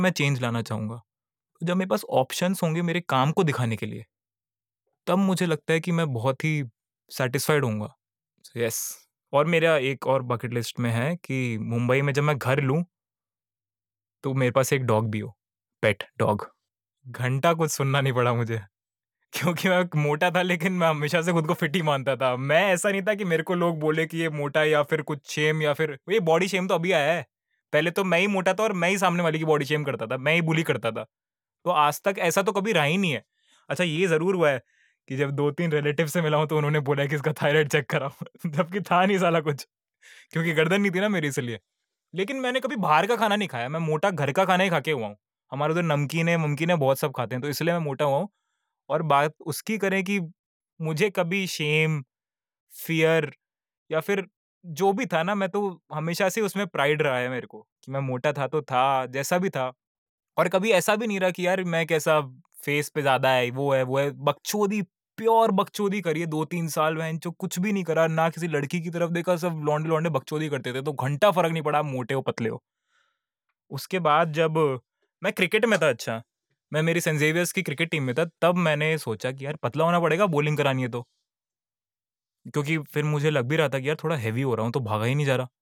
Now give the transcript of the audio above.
मैं चेंज लाना चाहूँगा। तो जब मेरे पास ऑप्शंस होंगे मेरे काम को दिखाने के लिए, तब मुझे लगता है कि मैं बहुत ही सैटिस्फाइड होऊँगा। यस। और मेरा एक और बकेट लिस्ट में है कि मुंबई में जब मैं घर लूँ, तो मेरे पास एक डॉग भी हो, पेट डॉग। घंटा कुछ सुनना नहीं पड़ा मुझे। क्योंकि मैं मोटा था लेकिन मैं हमेशा से खुद को फिट ही मानता था। मैं ऐसा नहीं था कि मेरे को लोग बोले कि ये मोटा है या फिर कुछ शेम या फिर ये बॉडी शेम तो अभी आया है। पहले तो मैं ही मोटा था और मैं ही सामने वाले की बॉडी शेम करता था, मैं ही बुली करता था। तो आज तक ऐसा तो कभी रहा ही नहीं है। अच्छा ये ज़रूर हुआ है कि जब 2-3 रिलेटिव से मिला हूँ तो उन्होंने बोला है कि इसका थायराइड चेक कराओ जबकि था नहीं साला कुछ, क्योंकि गर्दन नहीं थी ना मेरी इसलिए। लेकिन मैंने कभी बाहर का खाना नहीं खाया, मैं मोटा घर का खाना ही खा के हुआ हूँ। हमारे उधर नमकीन है बहुत सब खाते हैं तो इसलिए मैं मोटा हुआ हूँ। और बात उसकी करें कि मुझे कभी शेम, फ़ियर या फिर जो भी था ना, मैं तो हमेशा से उसमें प्राइड रहा है मेरे को कि मैं मोटा था तो था, जैसा भी था। और कभी ऐसा भी नहीं रहा कि यार मैं कैसा फेस पे ज़्यादा है, वो है। बकचोदी, प्योर बकचोदी करी है 2-3 साल बहनचोद कुछ भी नहीं करा, ना किसी लड़की की तरफ देखा, सब लौंडे-लौंडे बकचोदी करते थे, तो घंटा फ़र्क नहीं पड़ा आप मोटे हो, पतले हो। उसके बाद जब मैं क्रिकेट में था अच्छा, मैं मेरी सेंट ज़ेवियर्स की क्रिकेट टीम में था, तब मैंने सोचा कि यार पतला होना पड़ेगा बॉलिंग करानी है तो। क्योंकि फिर मुझे लग भी रहा था कि यार थोड़ा हेवी हो रहा हूँ, तो भागा ही नहीं जा रहा।